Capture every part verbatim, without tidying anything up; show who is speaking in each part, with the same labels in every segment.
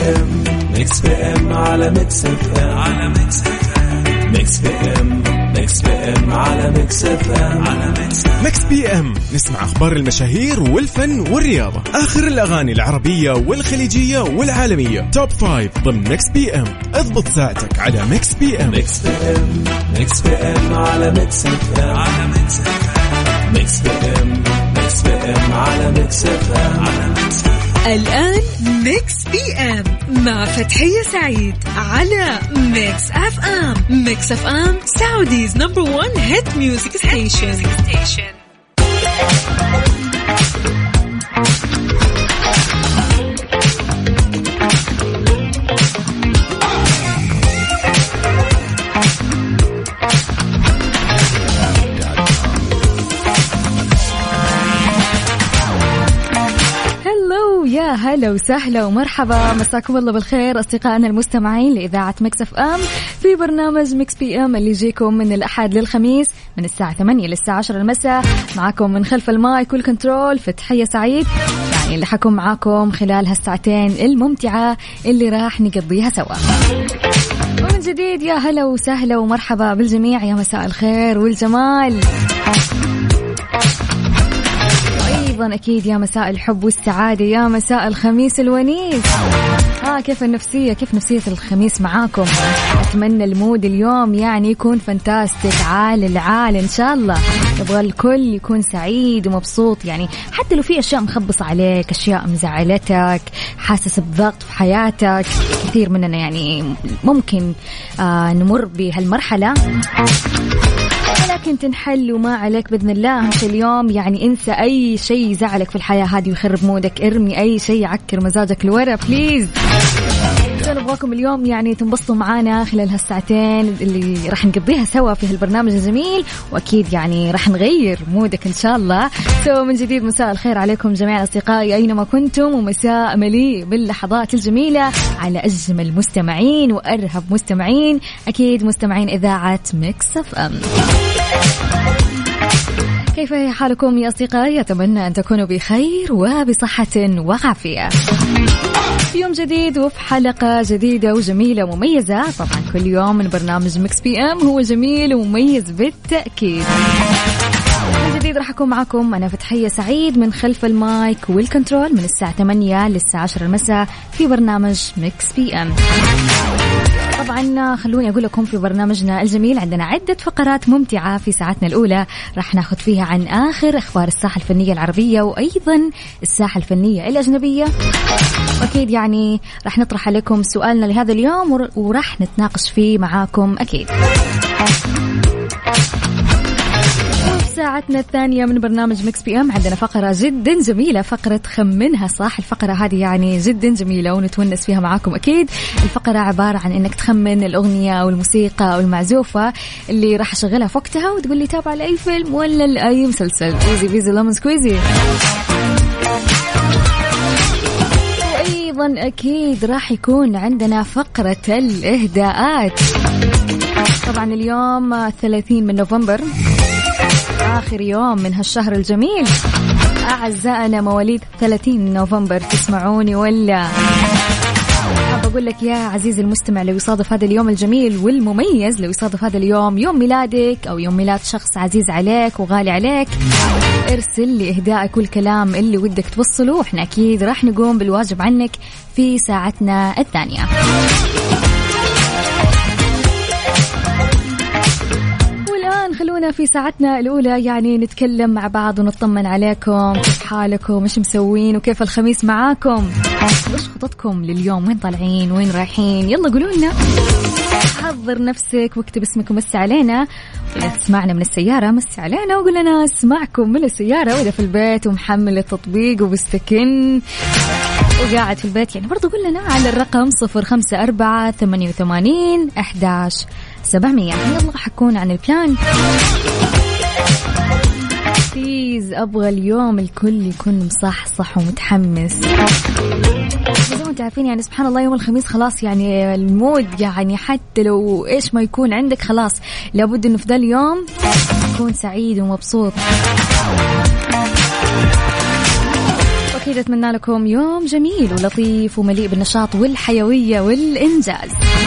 Speaker 1: ام ميكس بي ام على ميكس اف ام على ميكس اف ام ميكس بي ام ميكس بي ام على ميكس اف ام على ميكس
Speaker 2: ميكس بي ام. نسمع اخبار المشاهير والفن والرياضة, اخر الاغاني العربية والخليجية والعالمية, توب فايف ضمن ميكس بي ام. اضبط ساعتك على ميكس بي ام.
Speaker 1: ميكس بي ام ميكس بي ام على ميكس اف ام على ميكس اف ام ميكس بي ام ميكس بي ام على ميكس اف ام على ميكس.
Speaker 3: الآن ميكس بي ام مع فتحية سعيد على ميكس اف ام. ميكس اف ام سعوديز نمبر ون هيت ميوزك ستيشن.
Speaker 4: يا هلا وسهلا ومرحبا, مساكم الله بالخير أصدقائنا المستمعين لإذاعة ميكس اف ام في برنامج ميكس بي ام اللي يجيكم من الأحد للخميس من الساعة ثمانية للساعة عشرة المساء. معكم من خلف المايك والكنترول فتحية سعيد, يعني اللي حكم معكم خلال هالساعتين الممتعة اللي راح نقضيها سوا. ومن جديد يا هلا وسهلا ومرحبا بالجميع, يا مساء الخير والجمال, أيضا أكيد يا مساء الحب والسعادة, يا مساء الخميس الونيس. آه كيف النفسية, كيف نفسية الخميس معاكم؟ أتمنى المود اليوم يعني يكون فانتاستيك, عال العال إن شاء الله. يبغى الكل يكون سعيد ومبسوط, يعني حتى لو في أشياء مخبصة عليك, أشياء مزعلتك, حاسس بضغط في حياتك. كثير مننا يعني ممكن آه نمر بهالمرحلة, لكن تنحل وما عليك بإذن الله. في اليوم يعني انسى أي شيء يزعلك في الحياة هذه ويخرب مودك, ارمي أي شيء يعكر مزاجك لورا بليز. نبغاكم اليوم يعني تنبسطوا معانا خلال هالساعتين اللي راح نقضيها سوا في هالبرنامج الجميل, وأكيد يعني راح نغير مودك إن شاء الله. سو من جديد مساء الخير عليكم جميع أصدقائي أينما كنتم, ومساء مليء باللحظات الجميلة على أجمل مستمعين وأرهب مستمعين, أكيد مستمعين إذاعة ميكس اف ام. كيف هي حالكم يا أصدقائي؟ أتمنى أن تكونوا بخير وبصحة وعافية. في يوم جديد وفي حلقة جديدة وجميلة ومميزة. طبعا كل يوم من برنامج ميكس بي ام هو جميل ومميز بالتأكيد. من جديد راح أكون معكم أنا فتحية سعيد من خلف المايك والكنترول من الساعة ثمانية للساعة عشرة المساء في برنامج ميكس بي ام. طبعا خلوني أقول لكم في برنامجنا الجميل عندنا عدة فقرات ممتعة في ساعتنا الأولى راح ناخذ فيها عن آخر أخبار الساحة الفنية العربية وأيضا الساحة الفنية الأجنبية. أكيد يعني راح نطرح عليكم سؤالنا لهذا اليوم وراح نتناقش فيه معاكم أكيد. ساعتنا الثانية من برنامج ميكس بي ام عندنا فقرة جدا جميلة, فقرة خمنها صح. الفقرة هذه يعني جدا جميلة ونتونس فيها معاكم أكيد. الفقرة عبارة عن إنك تخمن الأغنية أو الموسيقى أو المعزوفة اللي راح أشغلها في وقتها وتقول لي تابع لأي فيلم ولا لأي مسلسل. ايزي بيزي لمن سكويزي. وأيضا أكيد راح يكون عندنا فقرة الإهداءات. طبعا اليوم ثلاثين من نوفمبر, آخر يوم من هالشهر الجميل. أعزائنا مواليد ثلاثين نوفمبر تسمعوني ولا؟ حاب أقول لك يا عزيزي المستمع, لو يصادف هذا اليوم الجميل والمميز, لو يصادف هذا اليوم يوم ميلادك أو يوم ميلاد شخص عزيز عليك وغالي عليك, ارسل لي إهدائك والكلام اللي ودك توصله, وإحنا أكيد راح نقوم بالواجب عنك في ساعتنا الثانية. خلونا في ساعتنا الأولى يعني نتكلم مع بعض ونطمن عليكم, كيف حالكم, مش مسوين, وكيف الخميس معاكم, وش خططكم لليوم, وين طالعين, وين رايحين, يلا قولوا لنا. حضر نفسك واكتب اسمك ومسي علينا, إذا تسمعنا من السيارة مسي علينا وقول لنا اسمعكم من السيارة, وإذا في البيت ومحمل التطبيق وبستكن وقاعد في البيت يعني برضو قول لنا على الرقم صفر خمسة أربعة ثمانية وثمانين أحد عشر سبعمية. يلا حكون عن البلان. بليز أبغى اليوم الكل يكون مصحصح ومتحمس. زي ما انتم عارفين يعني سبحان الله يوم الخميس خلاص يعني المود يعني حتى لو إيش ما يكون عندك خلاص لابد إنه في ذا اليوم تكون سعيد ومبسوط. أكيد أتمنى لكم يوم جميل ولطيف ومليء بالنشاط والحيوية والإنجاز.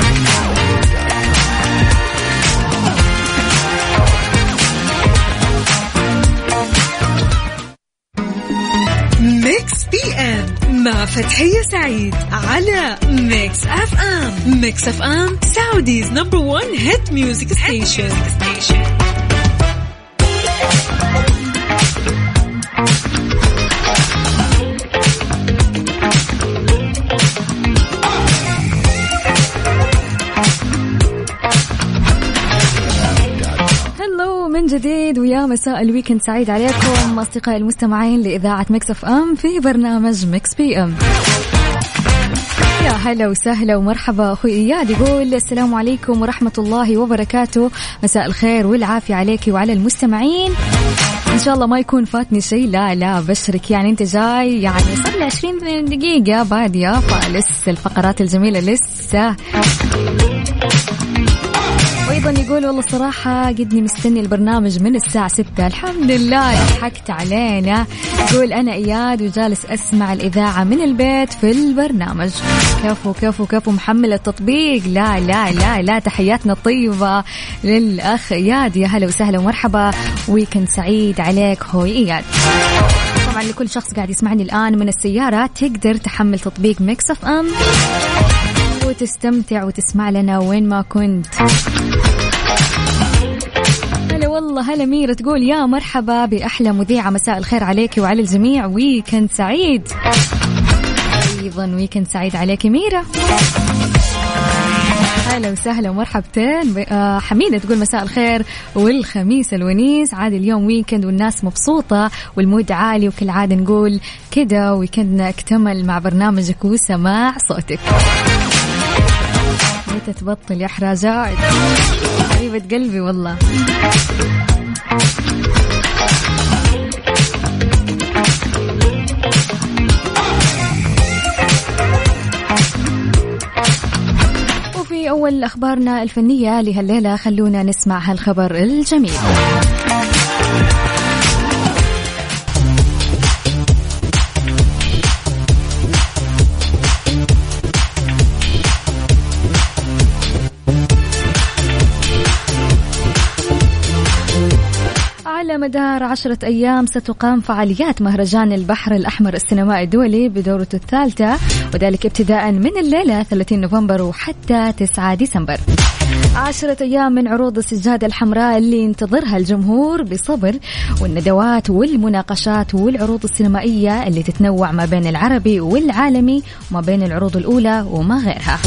Speaker 3: ميكس بي ام مع فتحية سعيد على ميكس اف ام. ميكس اف ام سعوديز نمبر ون هيت ميوزك ستيشن.
Speaker 4: من جديد ويا مساء الويكند سعيد عليكم أصدقائي المستمعين لإذاعة ميكس اف ام في برنامج ميكس بي ام. يا هلا وسهلا ومرحبا. أخوي إياد يقول السلام عليكم ورحمة الله وبركاته. مساء الخير والعافية عليك وعلى المستمعين. إن شاء الله ما يكون فاتني شيء. لا لا بشرك يعني أنت جاي يعني صار لي عشرين دقيقة بادية فلسه الفقرات الجميلة لسه. وأيضا يقول والله الصراحة قدني مستني البرنامج من الساعة ستة. الحمد لله ضحكت علينا. يقول أنا إياد وجالس أسمع الإذاعة من البيت في البرنامج. كفو كفو كفو محمل التطبيق. لا لا لا لا تحياتنا الطيبة للأخ إياد. يا هلا وسهلا ومرحبا ويكند سعيد عليك هوي إياد. طبعا لكل شخص قاعد يسمعني الآن من السيارة تقدر تحمل تطبيق ميكس اف ام وتستمتع وتسمع لنا وين ما كنت. هلا والله. هلا ميرا تقول يا مرحبا بأحلى مذيعة. مساء الخير عليك وعلى الجميع ويكند سعيد. أيضا ويكند سعيد عليك ميرا. هلا وسهلا ومرحبتين. حميدة تقول مساء الخير والخميس الونيس. عاد اليوم ويكند والناس مبسوطة والمود عالي وكل عادة نقول كده ويكندنا اكتمل مع برنامجك وسماع صوتك. متى تبطل يا حراجات حبيبة قلبي والله. وفي أول أخبارنا الفنية لهالليلة خلونا نسمع هالخبر الجميل. على مدار عشرة أيام ستقام فعاليات مهرجان البحر الأحمر السينمائي الدولي بدورته الثالثة وذلك ابتداء من الليلة ثلاثين نوفمبر وحتى تسعة ديسمبر. عشرة أيام من عروض السجادة الحمراء اللي ينتظرها الجمهور بصبر والندوات والمناقشات والعروض السينمائية اللي تتنوع ما بين العربي والعالمي وما بين العروض الأولى وما غيرها.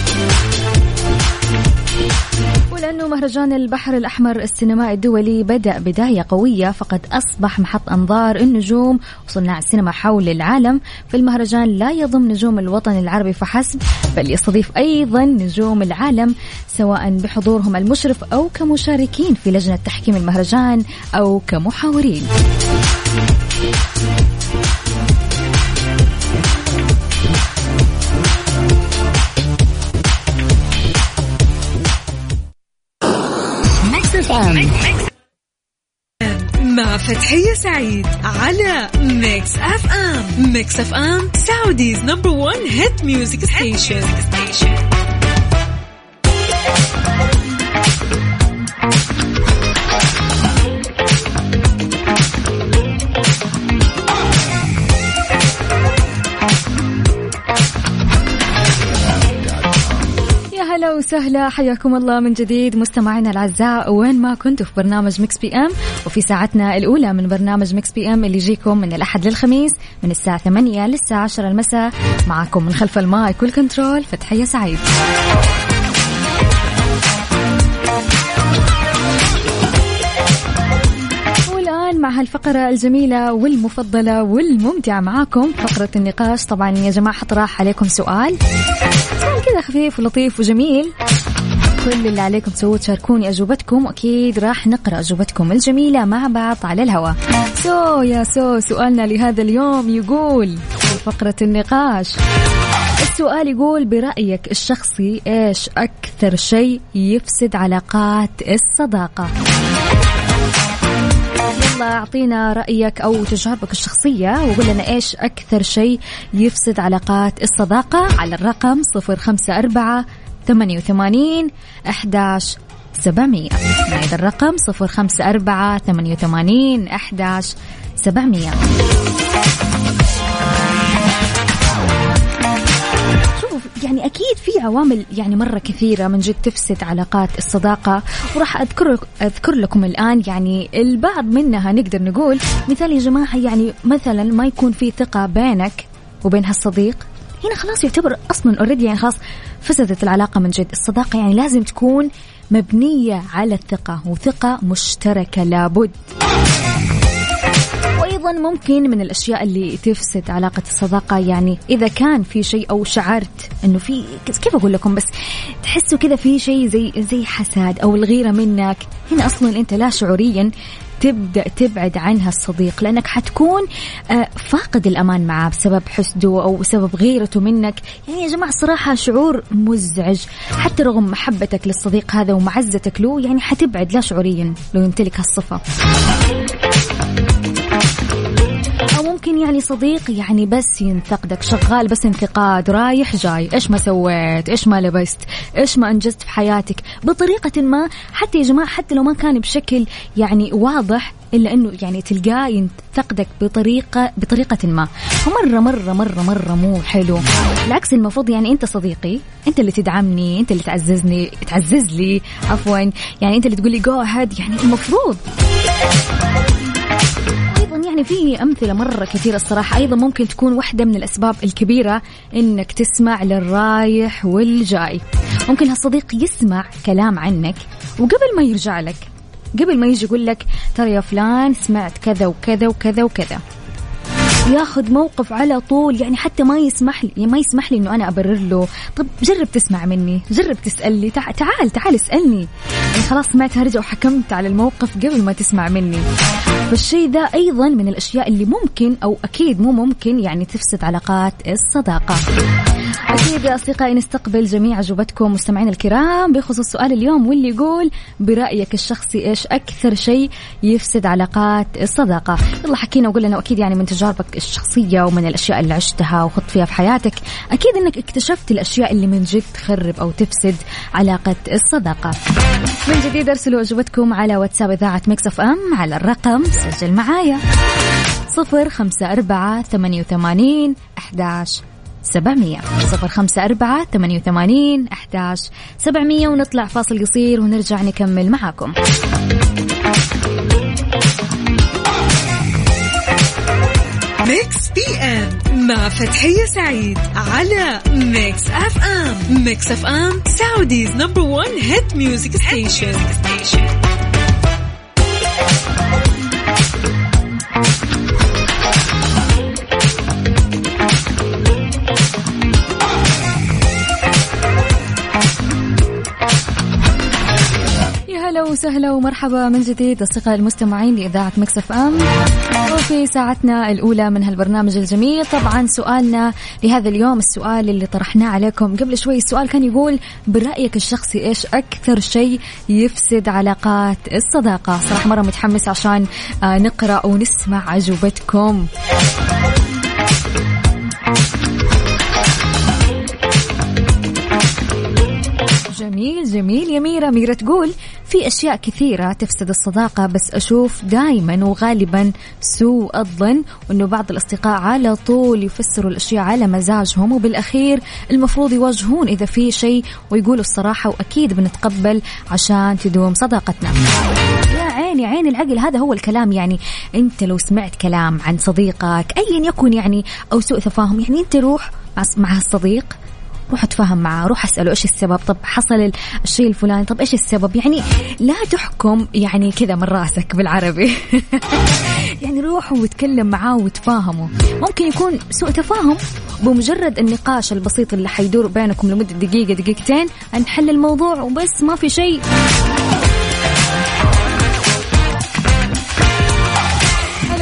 Speaker 4: ولأنه مهرجان البحر الأحمر السينمائي الدولي بدأ بداية قوية فقد أصبح محط أنظار النجوم وصناع السينما حول العالم. في المهرجان لا يضم نجوم الوطن العربي فحسب بل يستضيف أيضا نجوم العالم سواء بحضورهم المشرف أو كمشاركين في لجنة تحكيم المهرجان أو كمحاورين.
Speaker 3: مع فتحية سعيد على ميكس اف ام. ميكس اف ام سعوديز نمبر ون هيت ميوزك ستيشن.
Speaker 4: هلا وسهلا حياكم الله من جديد مستمعينا الأعزاء وين ما كنتوا في برنامج ميكس بي ام وفي ساعتنا الأولى من برنامج ميكس بي ام اللي يجيكم من الأحد للخميس من الساعة ثمانية للساعة عشرة المساء. معكم من خلف المايك والكنترول فتحية سعيد. والآن مع هالفقرة الجميلة والمفضلة والممتعة معاكم فقرة النقاش. طبعا يا جماعة حطرح عليكم سؤال كذا خفيف ولطيف وجميل. كل اللي عليكم تسووا تشاركوني أجوبتكم وأكيد راح نقرأ أجوبتكم الجميلة مع بعض على الهواء. سو يا سو سؤالنا لهذا اليوم يقول في فقرة النقاش. السؤال يقول برأيك الشخصي إيش أكثر شيء يفسد علاقات الصداقة؟ يلا أعطينا رأيك أو تجاربك الشخصية وقول لنا إيش أكثر شيء يفسد علاقات الصداقة على الرقم صفر خمسة أربعة ثمانية وثمانين أحداش سبعمية. هذا الرقم صفر خمسة أربعة ثمانية وثمانين أحداش سبعمية. يعني أكيد في عوامل يعني مرة كثيرة من جد تفسد علاقات الصداقة، وراح أذكر أذكر لكم الآن يعني البعض منها. نقدر نقول مثال يا جماعة، يعني مثلا ما يكون في ثقة بينك وبين هالصديق، هنا خلاص يعتبر أصلا أوريدي يعني خلاص فسدت العلاقة من جد. الصداقة يعني لازم تكون مبنية على الثقة، وثقة مشتركة لابد. وأيضا ممكن من الأشياء اللي تفسد علاقة الصداقة يعني إذا كان في شيء أو شعرت إنه في، كيف أقول لكم، بس تحسوا كذا في شيء زي زي حساد أو الغيرة منك، هنا أصلا أنت لا شعوريا تبدأ تبعد عنها الصديق، لأنك حتكون فاقد الأمان معه بسبب حسده أو بسبب غيرته منك. يعني يا جماعة صراحة شعور مزعج، حتى رغم محبتك للصديق هذا ومعزتك له يعني حتبعد لا شعوريا لو يمتلك هالصفة. أو ممكن يعني صديق يعني بس ينتقدك، شغال بس انتقاد رايح جاي، إيش ما سويت، إيش ما لبست، إيش ما أنجزت في حياتك بطريقة ما، حتى يا جماعة حتى لو ما كان بشكل يعني واضح، إلا أنه يعني تلقاه ينتقدك بطريقة بطريقة ما، ومرة مرة مرة مرة مو حلو. العكس المفروض يعني أنت صديقي، أنت اللي تدعمني، أنت اللي تعززني تعزز لي عفوا، يعني أنت اللي تقولي جو أهد، يعني المفروض. يعني في أمثلة مرة كثيرة الصراحة. أيضا ممكن تكون واحدة من الأسباب الكبيرة إنك تسمع للرايح والجاي. ممكن هالصديق يسمع كلام عنك وقبل ما يرجع لك، قبل ما يجي يقول لك ترى يا فلان سمعت كذا وكذا وكذا وكذا، ياخذ موقف على طول، يعني حتى ما يسمح لي ما يسمح لي إنه أنا أبرر له. طب جرب تسمع مني، جرب تسألني، تعال تعال تعال اسألني، يعني خلاص سمعت هرجع وحكمت على الموقف قبل ما تسمع مني. فالشيء ده أيضا من الأشياء اللي ممكن أو أكيد مو ممكن يعني تفسد علاقات الصداقة. أكيد يا أصدقائي نستقبل جميع أجوبتكم مستمعين الكرام بخصوص سؤال اليوم، واللي يقول برأيك الشخصي إيش أكثر شيء يفسد علاقات الصداقة. يلا حكينا وقول لنا، أكيد يعني من تجاربك الشخصية ومن الأشياء اللي عشتها وخضت فيها في حياتك، أكيد أنك اكتشفت الأشياء اللي من جد تخرب أو تفسد علاقة الصداقة. من جديد أرسلوا أجوبتكم على واتساب إذاعة ميكس أف أم على الرقم، سجل معايا صفر خمسة أربعة ثمانية وثمانين أحداش سبعمية صفر خمسة أربعة ثمانية وثمانين أحداش سبعمية. ونطلع فاصل قصير ونرجع نكمل معاكم.
Speaker 3: ميكس بي ام مع فتحية سعيد على ميكس اف ام. ميكس اف ام سعوديز نمبر ون هيت ميوزك ستيشن.
Speaker 4: هلا وسهلا ومرحبا من جديد أصدقائي المستمعين لإذاعة ميكس أف أم، وفي ساعتنا الأولى من هالبرنامج الجميل. طبعا سؤالنا لهذا اليوم، السؤال اللي طرحناه عليكم قبل شوي، السؤال كان يقول برأيك الشخصي إيش أكثر شيء يفسد علاقات الصداقة. صراحة مرة متحمس عشان نقرأ ونسمع أجوبتكم. جميل جميل يا ميرا. ميرا تقول في أشياء كثيرة تفسد الصداقة، بس أشوف دائما وغالبا سوء الظن، وأنه بعض الأصدقاء على طول يفسروا الأشياء على مزاجهم، وبالأخير المفروض يواجهون إذا في شيء ويقولوا الصراحة، وأكيد بنتقبل عشان تدوم صداقتنا. يا عيني عين العقل، هذا هو الكلام. يعني أنت لو سمعت كلام عن صديقك أيا يكن يعني أو سوء تفاهم، يعني أنت روح مع الصديق، روح اتفاهم معاه، روح اسأله ايش السبب، طب حصل الشيء الفلاني، طب ايش السبب، يعني لا تحكم يعني كذا من راسك بالعربي. يعني روح وتكلم معاه وتفاهمه. ممكن يكون سوء تفاهم، بمجرد النقاش البسيط اللي حيدور بينكم لمدة دقيقة دقيقتين نحل الموضوع وبس، ما في شيء.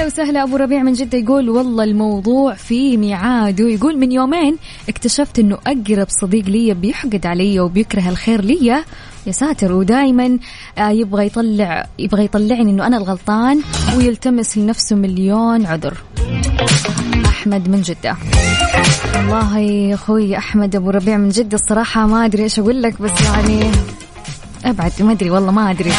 Speaker 4: هلا وسهلا أبو ربيع من جدة، يقول والله الموضوع في ميعاده. يقول من يومين اكتشفت إنه أقرب صديق لي بيحقد علي وبيكره الخير لي، يا ساتر، ودايما يبغى يطلع يبغى يطلعني إنه أنا الغلطان ويلتمس لنفسه مليون عذر. أحمد من جدة. والله يا أخوي أحمد أبو ربيع من جدة، الصراحة ما أدري إيش أقول لك، بس يعني أبعد ما أدري والله ما أدري.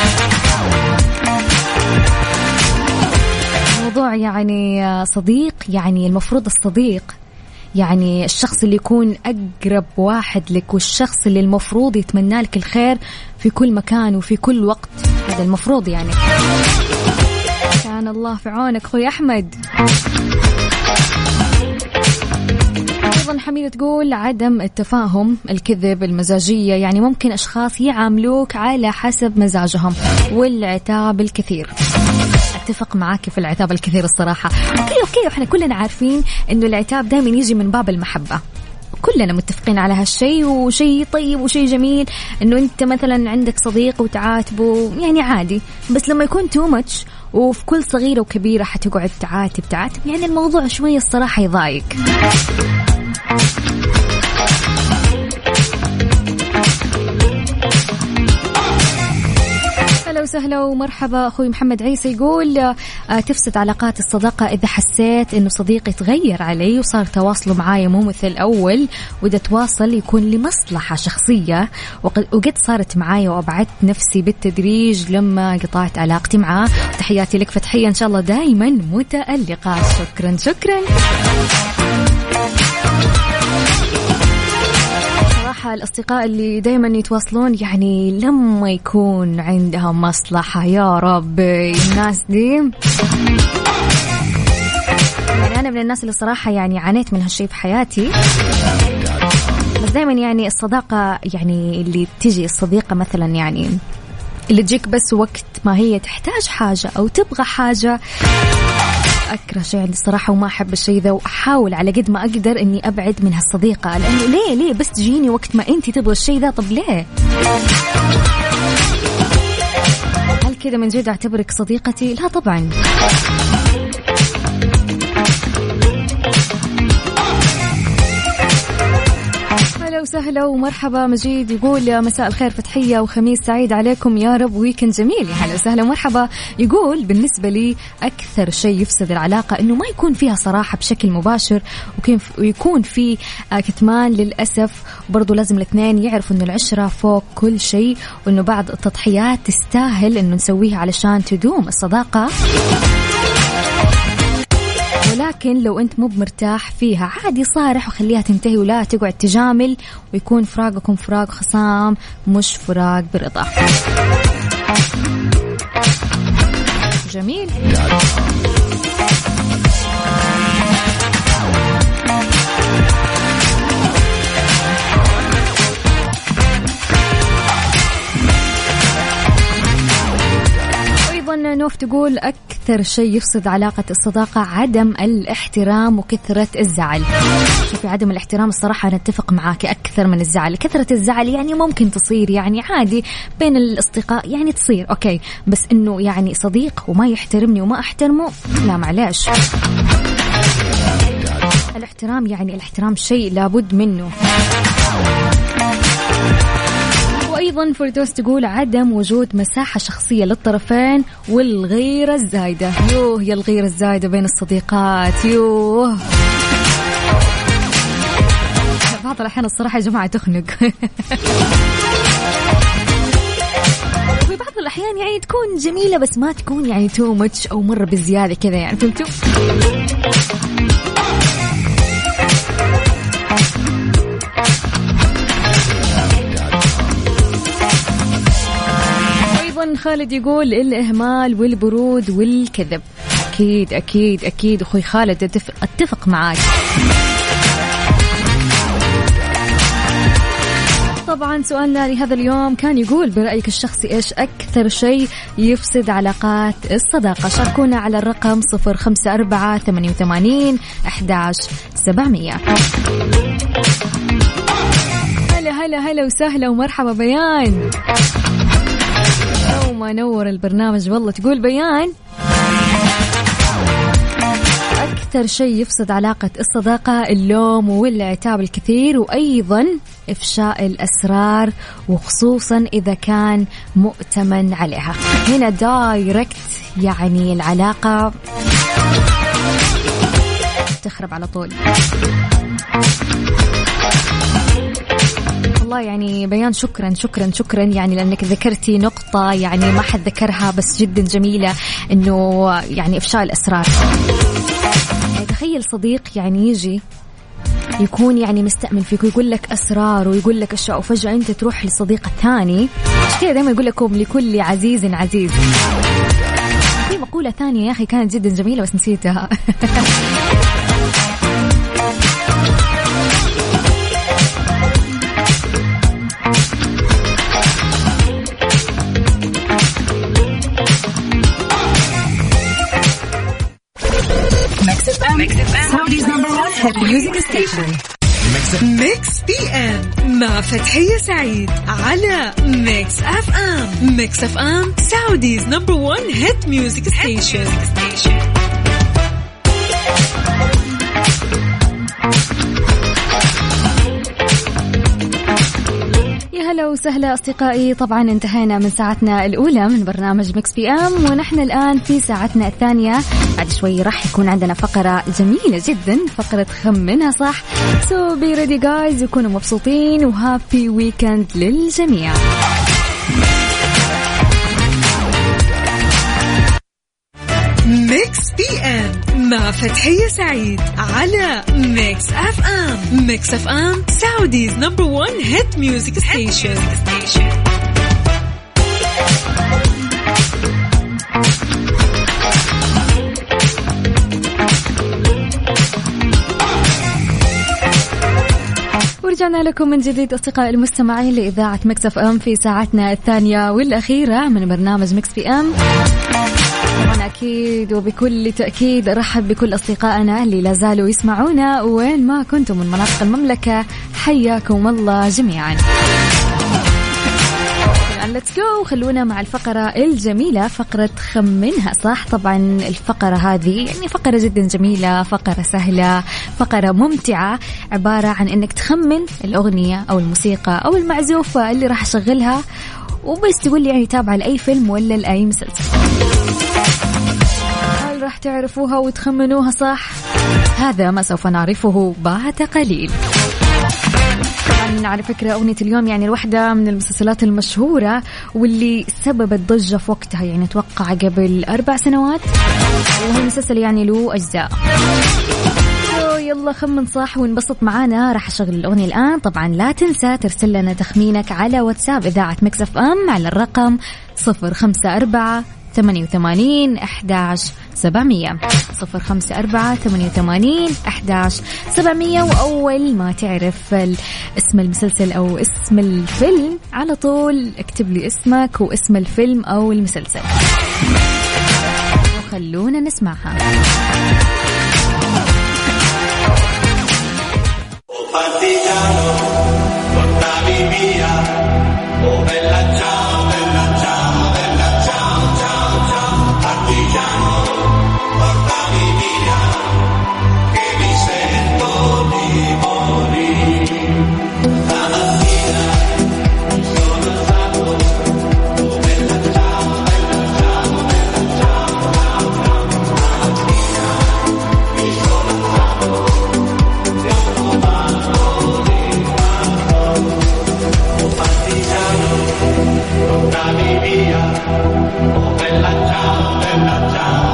Speaker 4: موضوع يعني صديق، يعني المفروض الصديق يعني الشخص اللي يكون أقرب واحد لك، والشخص اللي المفروض يتمنى لك الخير في كل مكان وفي كل وقت، هذا المفروض يعني. كان الله في عونك أخوي أحمد. أيضا حميدة تقول عدم التفاهم، الكذب، المزاجية، يعني ممكن أشخاص يعاملوك على حسب مزاجهم، والعتاب الكثير. اتفق معاك في العتاب الكثير الصراحة. اوكي اوكي احنا كلنا عارفين انه العتاب دائما يجي من باب المحبة، كلنا متفقين على هالشيء، وشيء طيب وشيء جميل انه انت مثلا عندك صديق وتعاتبه، يعني عادي. بس لما يكون تو ماتش وفي كل صغيرة وكبيرة حتقعد تعاتب تعاتب يعني الموضوع شوية الصراحة يضايق. وسهلا ومرحبا أخوي محمد عيسى، يقول تفسد علاقات الصداقة إذا حسيت إنه صديقي تغير علي وصار تواصله معايا مو مثل الأول، وإذا تواصل يكون لمصلحة شخصية، وقد صارت معايا وأبعدت نفسي بالتدريج لما قطعت علاقتي معاه. تحياتي لك فتحية، إن شاء الله دايما متألقة. شكرا شكرا. الأصدقاء اللي دايما يتواصلون يعني لما يكون عندهم مصلحة، يا رب الناس دي. يعني أنا من الناس اللي صراحة يعني عانيت من هالشيء في حياتي، بس دايما يعني الصداقة يعني اللي تجي الصديقة مثلا يعني اللي تجيك بس وقت ما هي تحتاج حاجة أو تبغى حاجة، أكره شيء عندي الصراحة وما أحب الشيء ذا، وأحاول على قد ما أقدر إني أبعد من هالصديقة، لأنه ليه ليه بس تجيني وقت ما أنتي تبغى الشيء ذا؟ طب ليه؟ هل كذا من جد أعتبرك صديقتي؟ لا طبعا. وسهلا ومرحبا. مجيد يقول مساء الخير فتحية وخميس سعيد عليكم يا رب، ويكند جميل. يا هلا وسهلا ومرحبا. يقول بالنسبة لي أكثر شيء يفسد العلاقة إنه ما يكون فيها صراحة بشكل مباشر، ويكون في كتمان للأسف. برضو لازم الاثنين يعرفوا إنه العشرة فوق كل شيء، وإنه بعض التضحيات تستاهل إنه نسويها علشان تدوم الصداقة. ولكن لو أنت مو بمرتاح فيها عادي صارح وخليها تنتهي، ولا تقعد تجامل، ويكون فراقكم فراق خصام مش فراق برضا. جميل. نوف تقول أكثر شيء يفسد علاقة الصداقة عدم الاحترام وكثرة الزعل. شوفي عدم الاحترام الصراحة نتفق معاك أكثر من الزعل. كثرة الزعل يعني ممكن تصير يعني عادي بين الأصدقاء يعني تصير أوكي، بس إنه يعني صديق وما يحترمني وما أحترمه لا معلش. الاحترام يعني الاحترام شيء لابد منه. وأيضا فردوس تقول عدم وجود مساحة شخصية للطرفين والغيرة الزايدة. يوه يا الغيرة الزايدة بين الصديقات، يوه بعض الأحيان الصراحة يا جماعة تخنق. وفي بعض الأحيان يعني تكون جميلة بس ما تكون يعني تو ماتش أو مرة بزيادة كذا، يعني فهمتوا؟ خالد يقول الإهمال والبرود والكذب. أكيد أكيد أكيد أخوي خالد أتفق, أتفق معاك. طبعا سؤالنا لهذا اليوم كان يقول برأيك الشخصي إيش أكثر شيء يفسد علاقات الصداقة؟ شاركونا على الرقم صفر خمسة أربعة ثمانية وثمانين أحد عشر سبعمية. هلا هلا هلا وسهلا ومرحبا بيان، ما نور البرنامج والله. تقول بيان أكتر شيء يفسد علاقة الصداقة اللوم والعتاب الكثير، وأيضا إفشاء الأسرار وخصوصا إذا كان مؤتمن عليها. هنا دايركت يعني العلاقة تخرب على طول. والله يعني بيان شكرا شكرا شكرا يعني لأنك ذكرتي نقطة يعني ما حد ذكرها بس جدا جميلة، إنه يعني إفشاء الأسرار. يعني تخيل صديق يعني يجي يكون يعني مستأمن فيك ويقول لك أسرار ويقول لك أشياء، وفجأة أنت تروح للصديق الثاني. مش كده دائما يقول لكم لكل عزيز عزيز. في مقولة ثانية يا أخي كانت جدا جميلة بس نسيتها.
Speaker 3: Saudi's number one hit music station. ميكس بي ام مع فتحية سعيد على ميكس اف ام. ميكس اف ام Saudi's number one hit music station.
Speaker 4: هلا وسهلا أصدقائي. طبعا انتهينا من ساعتنا الأولى من برنامج ميكس بي أم، ونحن الآن في ساعتنا الثانية. بعد شوي راح يكون عندنا فقرة جميلة جدا، فقرة خمنها صح. سو بي ريدي جايز، يكونوا مبسوطين وهابي ويكند للجميع.
Speaker 3: ميكس بي ام مع فتحية سعيد على ميكس اف ام. ميكس اف ام Saudi's number one hit music station.
Speaker 4: ورجعنا لكم من جديد أصدقاء المستمعين لإذاعة ميكس اف ام في ساعتنا الثانية والأخيرة من برنامج ميكس بي ام. طبعا أكيد وبكل تأكيد أرحب بكل أصدقائنا اللي لازالوا يسمعونا وين ما كنتم من مناطق المملكة. حياكم الله جميعا. Let's go. خلونا مع الفقرة الجميلة، فقرة خمنها صح. طبعا الفقرة هذه يعني فقرة جدا جميلة، فقرة سهلة، فقرة ممتعة، عبارة عن انك تخمن الأغنية أو الموسيقى أو المعزوفة اللي راح أشغلها، وبس تقول لي يعني تابعة لأي فيلم ولا لأي مسلسل. هل راح تعرفوها وتخمنوها صح؟ هذا ما سوف نعرفه بعد قليل. على فكرة أغنية اليوم يعني الواحدة من المسلسلات المشهورة واللي سببت ضجة في وقتها، يعني توقع قبل أربع سنوات، وهو المسلسل يعني له أجزاء. يلا خمن صح ونبسط معانا. راح أشغل الأغنية الآن. طبعا لا تنسى ترسل لنا تخمينك على واتساب إذاعة ميكس اف ام على الرقم صفر خمسة أربعة ثمانية وثمانين أحداش سبعمية صفر خمسة أربعة ثمانية وثمانين أحداش سبعمية. وأول ما تعرف اسم المسلسل أو اسم الفيلم على طول اكتب لي اسمك واسم الفيلم أو المسلسل وخلونا نسمعها.
Speaker 1: Oh, bella ciao, bella ciao.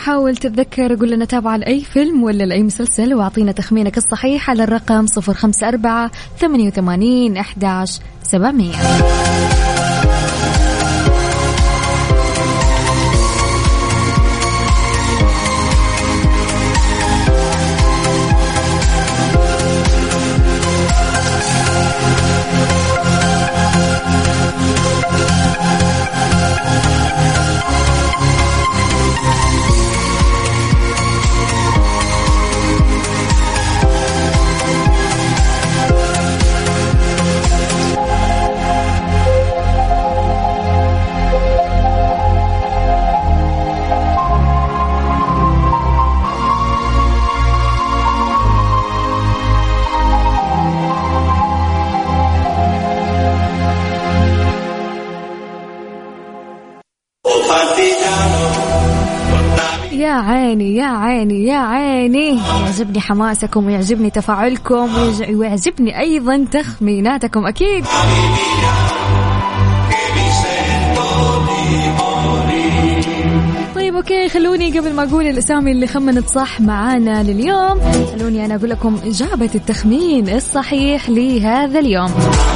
Speaker 4: حاول تتذكر، قول لنا تابع لأي فيلم ولا لأي مسلسل، واعطينا تخمينك الصحيح على الرقم صفر خمسة أربعة ثمانية وثمانين أحد عشر سبعمية. يا عيني يا عيني يا عيني، يعجبني حماسكم ويعجبني تفاعلكم ويعجبني أيضا تخميناتكم أكيد. طيب أوكي، خلوني قبل ما أقول الأسامي اللي خمنت صح معانا لليوم، خلوني أنا أقول لكم إجابة التخمين الصحيح لهذا اليوم.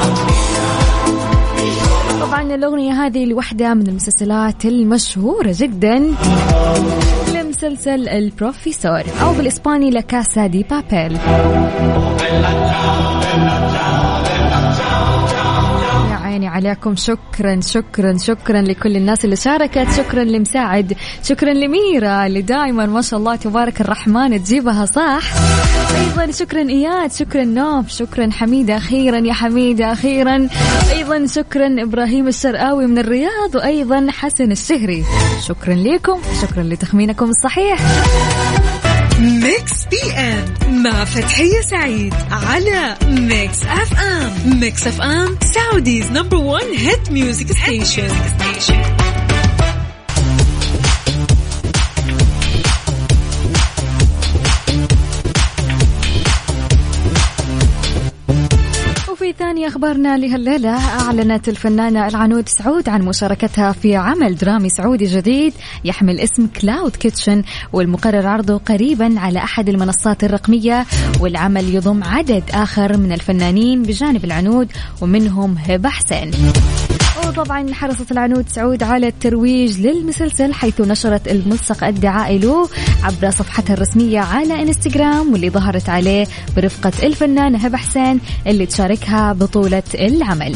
Speaker 4: طبعا الأغنية هذه لوحدة من المسلسلات المشهورة جدا لمسلسل البروفيسور، أو بالإسباني لا كاسا دي بابيل. عيني عليكم، شكرا شكرا شكرا لكل الناس اللي شاركت، شكرا لمساعد، شكرا لميرا اللي دائما ما شاء الله تبارك الرحمن تجيبها صح، أيضا شكرا إياد، شكرا نوف، شكرا حميدة، أخيرا يا حميدة أخيرا، أيضا شكرا إبراهيم الشرقاوي من الرياض، وأيضا حسن الشهري، شكرا لكم، شكرا لتخمينكم الصحيح.
Speaker 3: ميكس بي ام مع فتحية سعيد على ميكس اف ام. ميكس اف ام سعوديز نمبر ون هيت ميوزك ستيشن.
Speaker 4: وفي ثاني أخبارنا لهالليلة، أعلنت الفنانة العنود سعود عن مشاركتها في عمل درامي سعودي جديد يحمل اسم كلاود كيتشن، والمقرر عرضه قريبا على أحد المنصات الرقمية، والعمل يضم عدد آخر من الفنانين بجانب العنود ومنهم هبة حسين. وطبعا حرصت العنود سعود على الترويج للمسلسل، حيث نشرت الملصق الدعائي له عبر صفحتها الرسمية على انستغرام، واللي ظهرت عليه برفقة الفنانة هبة حسين اللي تشاركها بطولة العمل.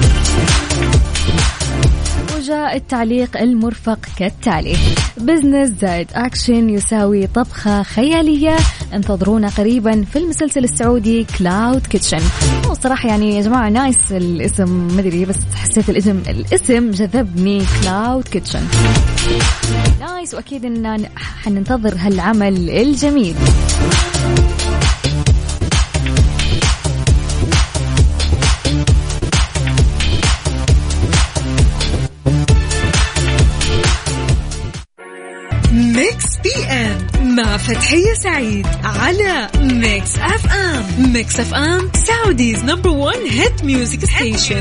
Speaker 4: وجاء التعليق المرفق كالتالي: بزنس زائد أكشن يساوي طبخة خيالية، انتظرونا قريبا في المسلسل السعودي كلاود كيتشن. وصراحة يعني يا جماعة نايس الاسم، مدري بس حسيت الاسم الاسم جذبني، كلاود كيتشن نايس، وأكيد إننا حننتظر هالعمل الجميل.
Speaker 3: ميكس بي ام مع فتحية سعيد على ميكس اف ام. ميكس اف ام سعوديز نمبر ون هيت ميوزك ستيشن.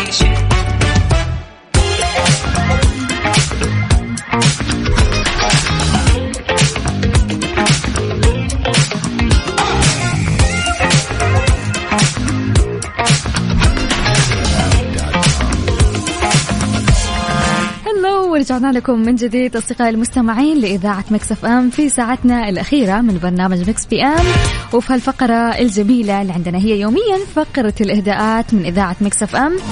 Speaker 4: ورجعنا لكم من جديد أصدقائي المستمعين لإذاعة ميكس اف ام في ساعتنا الأخيرة من برنامج ميكس بي ام. وفي هالفقرة الجميلة اللي عندنا هي يوميا فقرة الإهداءات من إذاعة ميكس اف ام.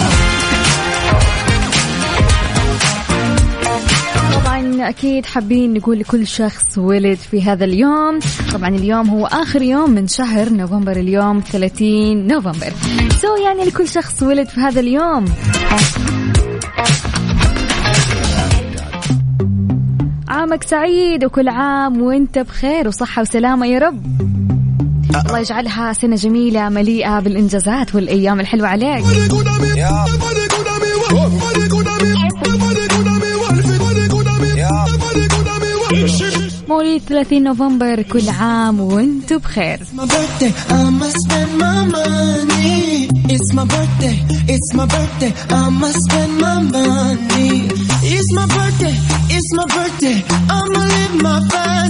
Speaker 4: طبعا أكيد حابين نقول لكل شخص ولد في هذا اليوم، طبعا اليوم هو آخر يوم من شهر نوفمبر، اليوم ثلاثين نوفمبر، سو يعني لكل شخص ولد في هذا اليوم عامك سعيد، وكل عام وانت بخير وصحة وسلامة يا رب. الله يجعلها سنة جميلة مليئة بالإنجازات والأيام الحلوة عليك. مواليد ثلاثين نوفمبر، كل عام وانتم بخير. It's my birthday, it's my birthday, I'ma spend my money. It's my birthday, it's my birthday, I'ma live my life.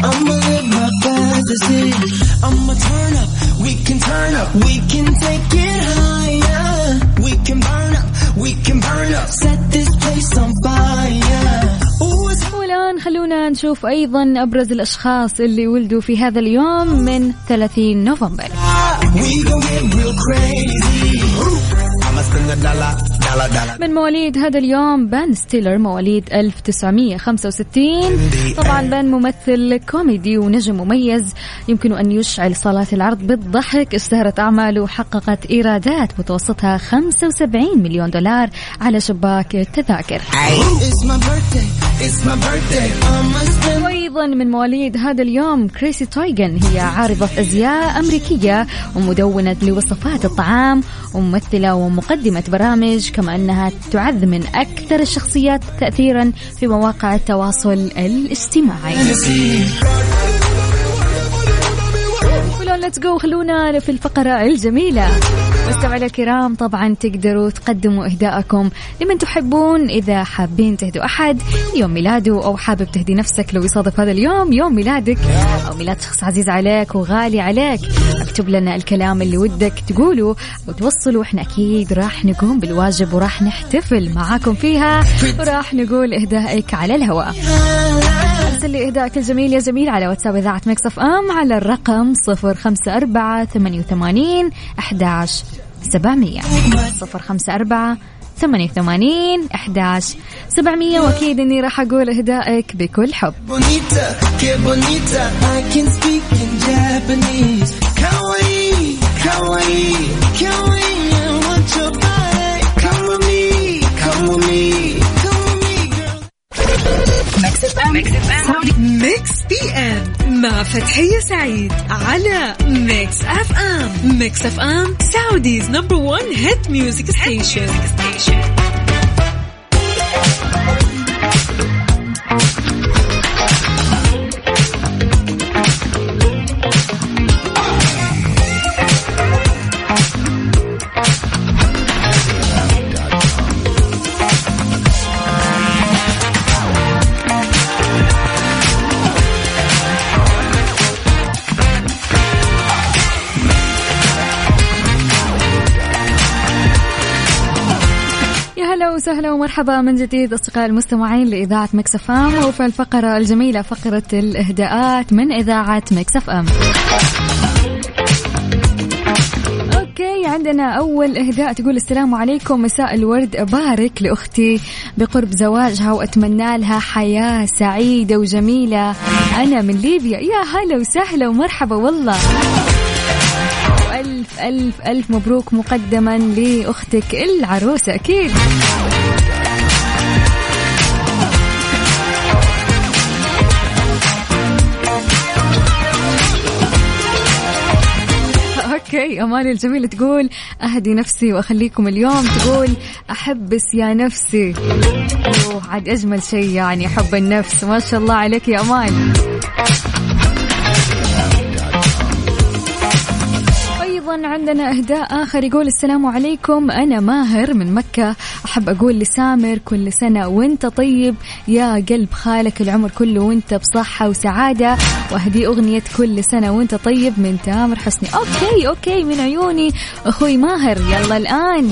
Speaker 1: I'ma live my fantasy. I'ma turn up, we can turn up, we can take it higher. We can burn up, we can burn up, set this place on fire.
Speaker 4: والآن خلونا نشوف أيضا أبرز الأشخاص اللي ولدوا في هذا اليوم من ثلاثين نوفمبر. من مواليد هذا اليوم بن ستيلر مواليد ألف وتسعمية وخمسة وستين. طبعا بن ممثل كوميدي ونجم مميز يمكن أن يشعل صالات العرض بالضحك. اشتهرت أعماله وحققت إيرادات متوسطها خمسة وسبعين مليون دولار على شباك التذاكر. وأيضا من مواليد هذا اليوم كريسي تويغن، هي عارضة أزياء أمريكية ومدونة لوصفات الطعام وممثلة ومقدمة برامج، كما أنها تعد من أكثر الشخصيات تأثيرا في مواقع التواصل الاجتماعي. ليتس جو، خلونا في الفقرة الجميلة. مستمعينا الكرام طبعا تقدروا تقدموا إهداءكم لمن تحبون. إذا حابين تهدوا أحد يوم ميلاده أو حابب تهدي نفسك لو يصادف هذا اليوم يوم ميلادك أو ميلاد شخص عزيز عليك وغالي عليك، اكتب لنا الكلام اللي ودك تقوله وتوصله، وإحنا أكيد راح نقوم بالواجب وراح نحتفل معاكم فيها وراح نقول إهدائك على الهواء. ارسل لي إهدائك الجميل يا جميل على واتساب إذاعة ميكس اف ام على الرقم صفر خمسة أربعة ثمانية وثمانين أحد عشر سبعمية صفر خمسة أربعة ثمانية وثمانين أحد عشر سبعمية. وأكيد إني راح أقول إهدائك بكل حب.
Speaker 3: ميكس بي ام مع فتحية سعيد على ميكس اف ام. ميكس اف ام سعوديز نمبر وان هيت ميوزك ستيشن.
Speaker 4: وسهلا ومرحبا من جديد أصدقاء المستمعين لإذاعة ميكس اف ام، وفي الفقرة الجميلة فقرة الإهداءات من إذاعة ميكس اف ام. أوكي، عندنا أول إهداء تقول السلام عليكم، مساء الورد، أبارك لأختي بقرب زواجها وأتمنى لها حياة سعيدة وجميلة. أنا من ليبيا. يا هلا وسهلا ومرحبا والله، ألف ألف ألف مبروك مقدما لأختك العروسة أكيد. أوكي، أمالي الجميلة تقول أهدي نفسي وأخليكم اليوم، تقول أحبس يا نفسي. أوه، عاد أجمل شيء يعني حب النفس، ما شاء الله عليك يا أمال. عندنا إهداء آخر يقول السلام عليكم، أنا ماهر من مكة، أحب أقول لسامر كل سنة وانت طيب يا قلب خالك، العمر كله وانت بصحة وسعادة، وأهدي أغنية كل سنة وانت طيب من تامر حسني. أوكي أوكي من عيوني أخوي ماهر، يلا الآن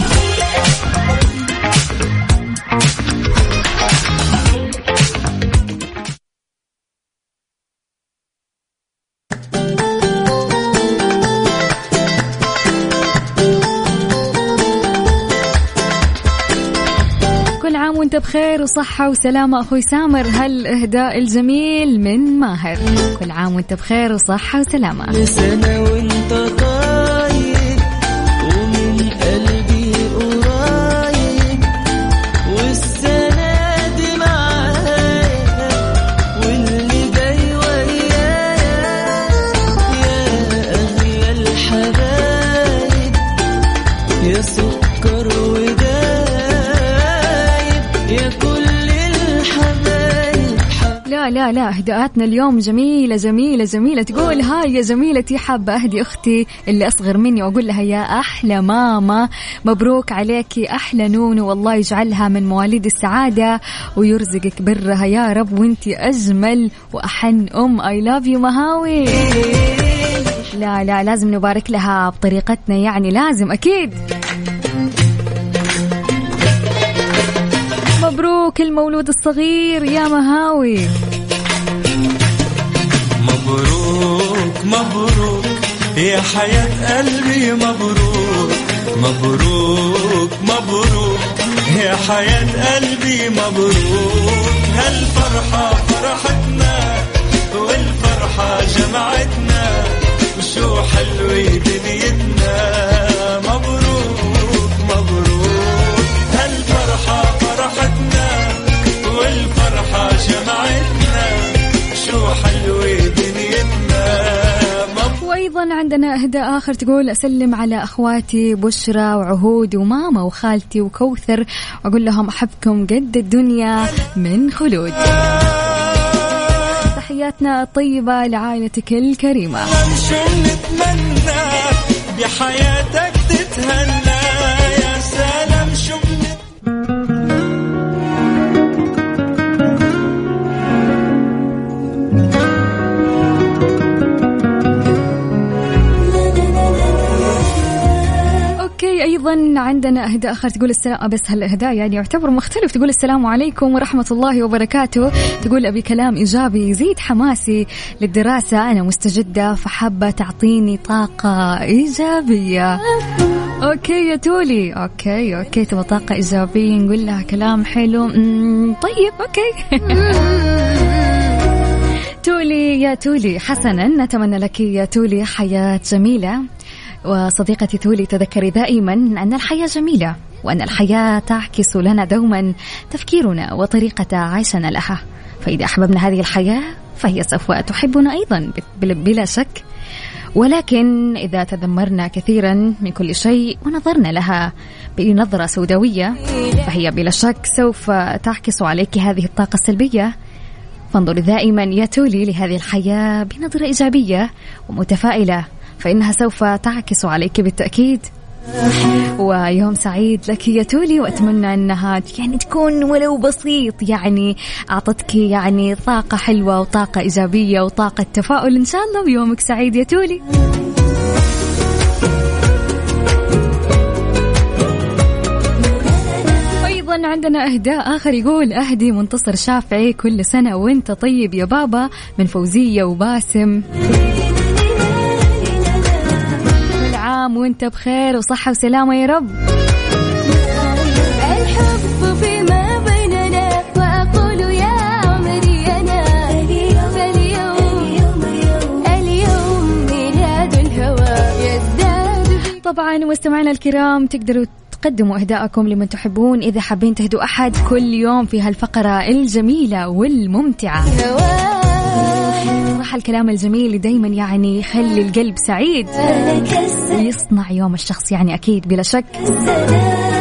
Speaker 4: وانت بخير وصحة وسلامة أخوي سامر. هالإهداء الجميل من ماهر، كل عام وانت بخير وصحة وسلامة.
Speaker 1: لسنة وانت طاير ومن قلبي قريب، والسنة دي معايا واللي جاي ويايا، يا أغلى الحبايب يا سكر ودايب يا كل الحبايب.
Speaker 4: لا لا لا اهداءاتنا اليوم جميلة جميلة جميلة. تقول هاي يا جميلتي حابة أهدي أختي اللي أصغر مني وأقول لها يا أحلى ماما مبروك عليكي أحلى نونو، والله يجعلها من مواليد السعادة ويرزقك برها يا رب، وانتي أجمل وأحن أم. I love you مهاوي. لا لا لازم نبارك لها بطريقتنا يعني، لازم أكيد. مبروك المولود الصغير يا مهاوي.
Speaker 1: مبروك مبروك يا حياة قلبي، مبروك مبروك مبروك يا حياة قلبي، مبروك هالفرحة فرحتنا والفرحة جمعتنا، وشو حلوة دنيتنا. مبروك مبروك هالفرحة فرحتنا والفرحة جمعتنا، شو حلوة دنيتنا.
Speaker 4: وأيضا عندنا إهداء آخر تقول أسلم على أخواتي بشرى وعهود وماما وخالتي وكوثر، وأقول لهم أحبكم قد الدنيا من خلود. تحياتنا الطيبة لعائلتك الكريمة.
Speaker 1: نتمنى بحياتك تتهنى، يا سلام شو
Speaker 4: أيضا عندنا أهداء آخر تقول السلام، بس هالأهداء يعني يعتبر مختلف. تقول السلام عليكم ورحمة الله وبركاته، تقول أبي كلام إيجابي يزيد حماسي للدراسة، أنا مستجدة فحابة تعطيني طاقة إيجابية. أوكي يا تولي، أوكي أوكي تبغى طاقة إيجابية نقول لها كلام حلو. طيب أوكي. تولي يا تولي حسنا، نتمنى لك يا تولي حياة جميلة. وصديقتي تولي تذكري دائما أن الحياة جميلة، وأن الحياة تعكس لنا دوما تفكيرنا وطريقة عيشنا لها، فإذا أحببنا هذه الحياة فهي سوف تحبنا أيضا بلا شك، ولكن إذا تذمرنا كثيرا من كل شيء ونظرنا لها بنظرة سوداوية فهي بلا شك سوف تعكس عليك هذه الطاقة السلبية. فانظري دائما يا تولي لهذه الحياة بنظرة إيجابية ومتفائلة، فإنها سوف تعكس عليك بالتأكيد. ويوم سعيد لك يا تولي، وأتمنى أنها يعني تكون ولو بسيط، يعني أعطتك يعني طاقة حلوة وطاقة إيجابية وطاقة تفاؤل إن شاء الله، ويومك سعيد يا تولي. أيضا عندنا إهداء آخر يقول أهدي منتصر شافعي كل سنة وانت طيب يا بابا، من فوزية وباسم، عام وانت بخير وصحة وسلامة يا رب.
Speaker 5: الحب فيما بيننا وأقول يا عمري أنا اليوم اليوم ميلاد الهوى يزداد.
Speaker 4: طبعا مستمعينا الكرام تقدروا تقدموا أهداءكم لمن تحبون إذا حابين تهدوا أحد كل يوم في هالفقرة الجميلة والممتعة. صراحة الكلام الجميل دايما يعني يخلي القلب سعيد ويصنع يوم الشخص يعني أكيد بلا شك.